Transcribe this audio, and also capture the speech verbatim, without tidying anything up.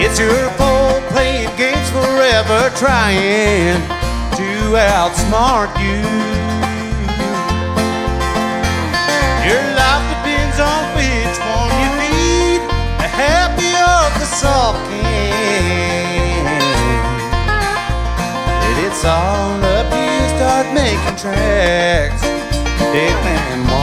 It's your fault playing games forever, trying to outsmart you. Your life depends on which one you feed, the happy or the sulking. And it's all up to you, start making tracks. Dead man